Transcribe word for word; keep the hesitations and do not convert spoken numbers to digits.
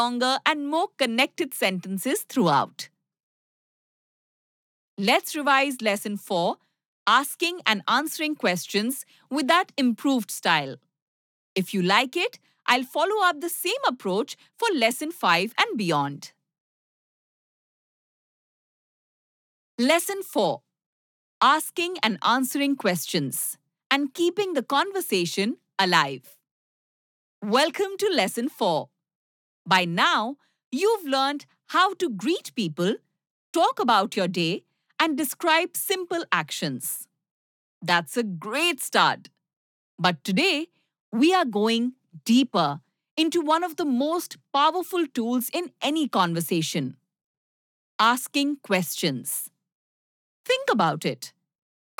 longer and more connected sentences throughout. Let's revise Lesson four, asking and answering questions with that improved style. If you like it, I'll follow up the same approach for Lesson five and beyond. Lesson four, asking and answering questions and keeping the conversation alive. Welcome to Lesson four. By now, you've learned how to greet people, talk about your day, and describe simple actions. That's a great start. But today, we are going deeper into one of the most powerful tools in any conversation: asking questions. Think about it.